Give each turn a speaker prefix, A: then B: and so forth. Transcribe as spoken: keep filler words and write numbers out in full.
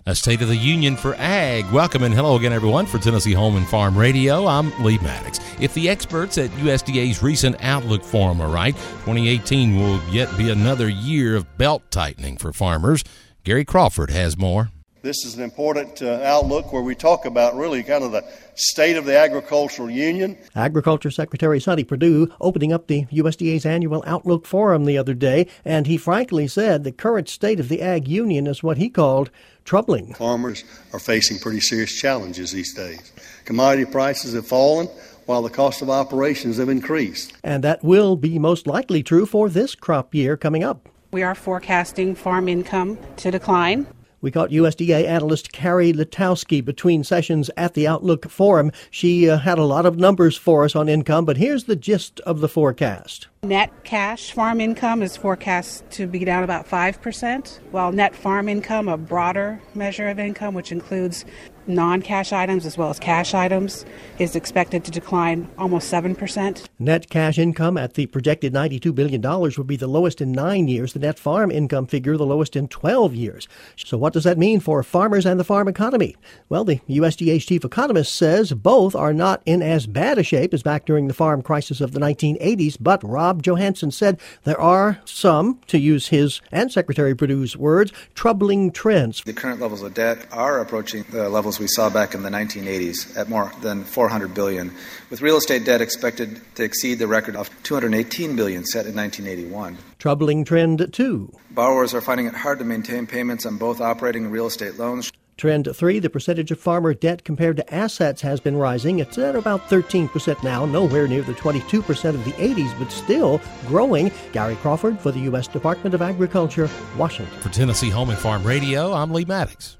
A: A State of the Union for Ag. Welcome and hello again, everyone, for Tennessee Home and Farm Radio. I'm Lee Maddox. If the experts at U S D A's recent Outlook Forum are right, twenty eighteen will yet be another year of belt tightening for farmers. Gary Crawford has more.
B: This is an important uh, outlook where we talk about really kind of the state of the agricultural union.
C: Agriculture Secretary Sonny Perdue opening up the U S D A's annual Outlook Forum the other day, and he frankly said the current state of the ag union is what he called troubling.
B: Farmers are facing pretty serious challenges these days. Commodity prices have fallen while the cost of operations have increased.
C: And that will be most likely true for this crop year coming up.
D: We are forecasting farm income to decline.
C: We caught U S D A analyst Carrie Letowski between sessions at the Outlook Forum. She uh, had a lot of numbers for us on income, but here's the gist of the forecast.
D: Net cash farm income is forecast to be down about five percent, while net farm income, a broader measure of income, which includes non-cash items as well as cash items, is expected to decline almost seven percent.
C: Net cash income at the projected ninety-two billion dollars would be the lowest in nine years. The net farm income figure, the lowest in twelve years. So what does that mean for farmers and the farm economy? Well, the U S D A's chief economist says both are not in as bad a shape as back during the farm crisis of the nineteen eighties, but Rob Johansson said there are some, to use his and Secretary Perdue's words, troubling trends.
E: The current levels of debt are approaching the levels we saw back in the nineteen eighties at more than four hundred billion dollars, with real estate debt expected to exceed the record of two hundred eighteen billion dollars set in nineteen eighty-one.
C: Troubling trend two.
E: Borrowers are finding it hard to maintain payments on both operating and real estate loans.
C: Trend three, the percentage of farmer debt compared to assets has been rising. It's at about thirteen percent now, nowhere near the twenty-two percent of the eighties, but still growing. Gary Crawford for the U S Department of Agriculture, Washington.
A: For Tennessee Home and Farm Radio, I'm Lee Maddox.